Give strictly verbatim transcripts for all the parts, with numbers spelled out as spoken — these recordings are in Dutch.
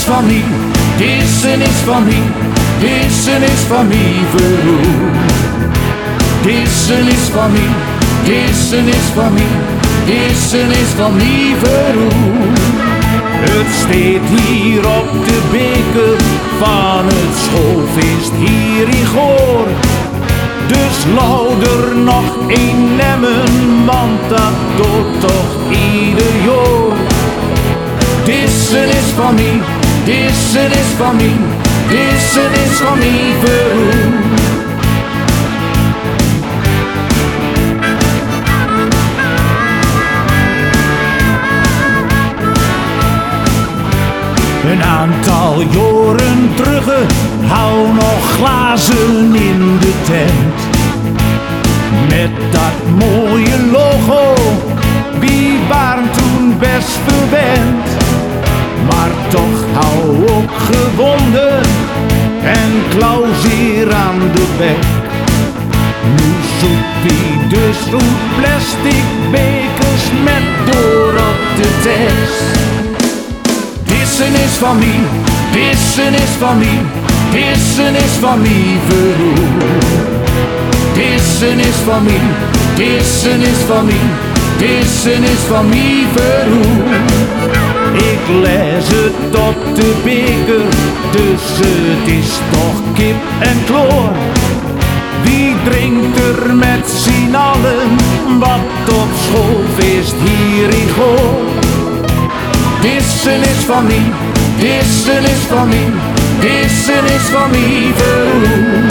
van mij, deze is van mij, deze is van mij verroer. Deze is van mij, deze is van mij, deze is van mij verroer. Het staat hier op de beker van het schoolfeest hier in Goor. Dus louder nog één nemmen, want dat doet toch ieder jaar. Deze is van mij, deze is van mij, deze is van mij verroer. Een aantal jaren terug hou nog glazen in de tent. Met dat mooie logo, wie waren toen best verwend. Maar toch hou ook gewonden en Klaus hier aan de bek. Nu zoekt wie dus roet plastic bekers met door op de tekst. Deze is van mij, deze is van mij, deze is van mij verroer. Deze is van mij, deze is van mij, deze is van mij verroer. Ik lees het op de beker, dus het is toch kip en kloor. Wie drinkt er met z'n allen wat op schoolfeest hier in Goor? Deze is van mij, deze is van mij, deze is van mij verroer.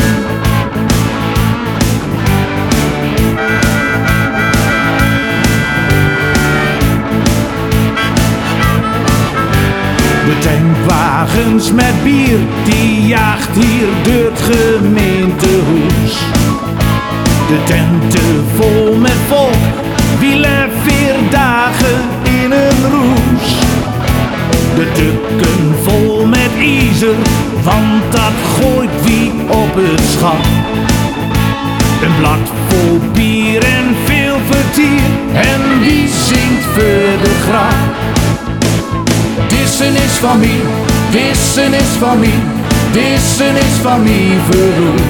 De tankwagens met bier, die jaagt hier door het gemeentehuis. De tenten vol met volk, wielen vier dagen in een roes. De tukken vol met ijzer, want dat gooit wie op het schap. Een blad vol bier en veel vertier, en wie zingt voor de grap. Deze is van mij, deze is van mij, deze is van mij verroer.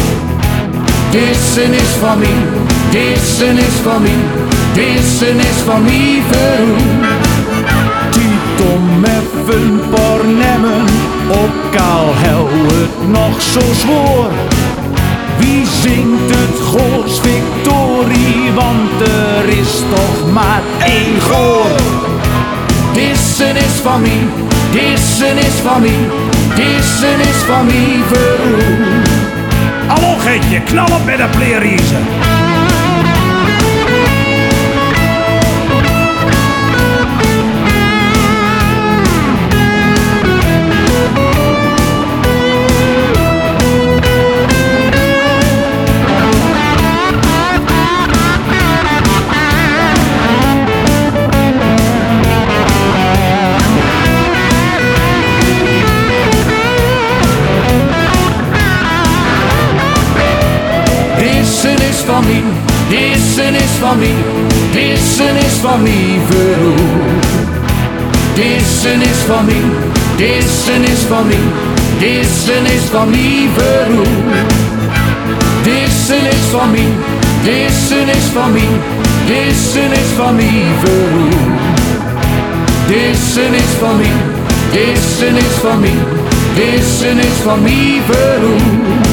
Deze is van mij, deze is van mij, deze is van mij verroer. Tiet om even een paar nemmen, ook al hou het nog zo zwoer. Wie zingt het Goors Victorie, want er is toch maar één Goor. Deze is van mij, deze is van mij, deze is van mij verroer. Hallo Geetje, knal op met de pleerriezen. Van mij, deze is van mij, deze is van mij verroer. Deze is van mij, deze is van mij, deze is van mij verroer. Deze is van mij, deze is van mij, deze is van mij verroer. Deze is van mij, deze is van mij, deze is van mij verroer.